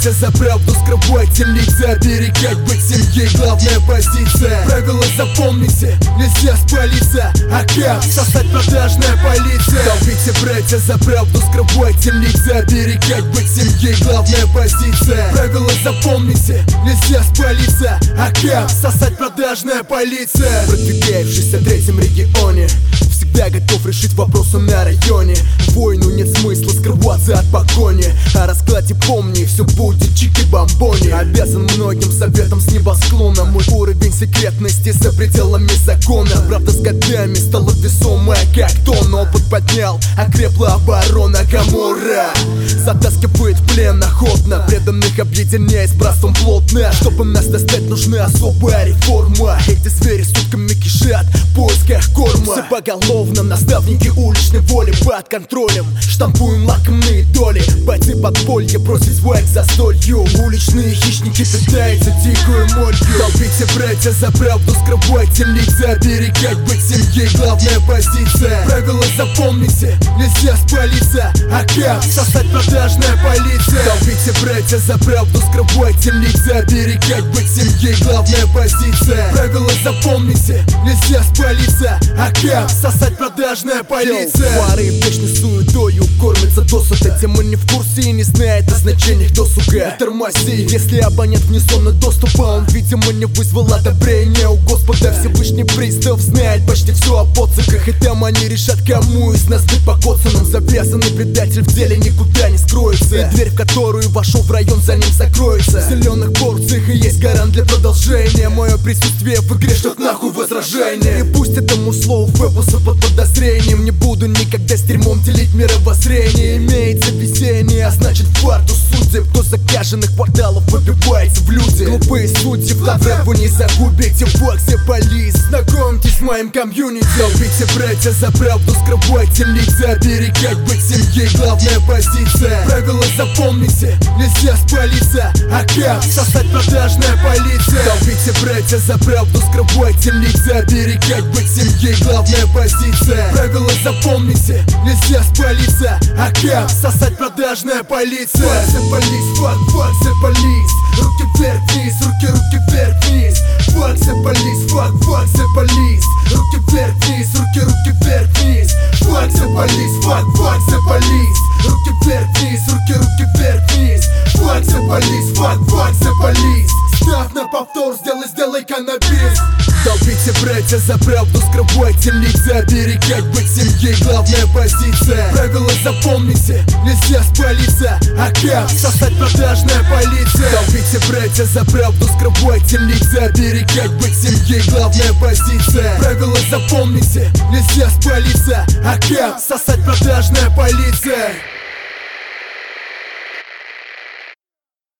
браться за правду, скрывайте лица, оберегать быть семьей, главная позиция. Правила запомните, нельзя спалиться, а как сосать продажная полиция. Долбите, братья, за правду, скрывайте лица, оберегать быть семьей, главная позиция. Правила запомните, нельзя спалиться, а как сосать продажная полиция. Продвигающийся в третьем регионе, всегда готов решить вопросы на районе. Войну нет смысла скрываться от погони, о раскладе помни, все будет чики-бомбони. Обязан многим советом с небосклона, мой уровень секретности за пределами закона. Правда с годами стала весомая как тон, опыт поднял, окрепла оборона. Гамора затаскивает в плен охотно, преданных объединяя с братством плотно. Чтобы нас достать, нужна особая реформа. Эти звери сутками кишат в поисках корма. Все поголовно, наставники уличной воли под контролем, штампуем лакомые доли. Бойцы подполья бросить свой к застолью. Уличные хищники питаются дикую молью. Долбите, братья, за правду, скрывайте лица, оберегать быть семьей, главная позиция. Правила запомните, нельзя спалиться, а как сосать продажная полиция. Долбите, братья, за правду, скрывайте лица, оберегать быть семьей, главная позиция. Правила запомните, нельзя спалиться, а как сосать продажная полиция. Пары вечной суетою кормятся досыта. Тема не в курсе и не знает о значениях досуга. Тормози, если абонент вне зоны доступа, он, видимо, не вызвал одобрения у Господа. Всевышний пристав знает почти все о поциках, и там они решат, кому из нас быть покоцанным. Завязанный предатель в деле никуда не скроется, и дверь, в которую вошел в район, за ним закроется. В зеленых порциях и есть гарант для продолжения. Мое присутствие в игре шлет нахуй возражение. И пусть этому слову выпуска под подозрением, не буду никогда с дерьмом делить мировоззрение. Имеется везение, а значит фарту судеб. Кто закаженных кварталов выбивается в люди. Глупые судьи в рэпу не загубите. Факсе полис, знакомьтесь с моим комьюнити. Долбите, братья, за правду, скрывайте лица, оберегать быть семьей, главная позиция. Правила запомните, нельзя спалиться, а как сосать продажная полиция. Долбите, братья, за правду, скрывайте лица, оберегать быть семьей, главная позиция. Правила запомните, нельзя спалиться, а как сосать продажная полиция. Факсе полис, факсе полис, руки вверх-вниз, руки вверх-вниз. Факсе полис, факсе полис, руки вверх-вниз, руки вверх-вниз. Факсе полис, факсе полис, руки вверх-вниз, руки вверх-вниз. Факсе полис, факсе полис. Ставь на повтор, сделай каннабис. Долбите, братья, за правду, скрывайте лица, оберегать быть семьей, главная позиция. Правила запомните, нельзя спалиться, а как сосать продажная полиция. Долбите, братья, за правду, скрывайте лица, оберегать быть семьей, главная позиция. Правила запомните, нельзя спалиться, а как сосать продажная полиция.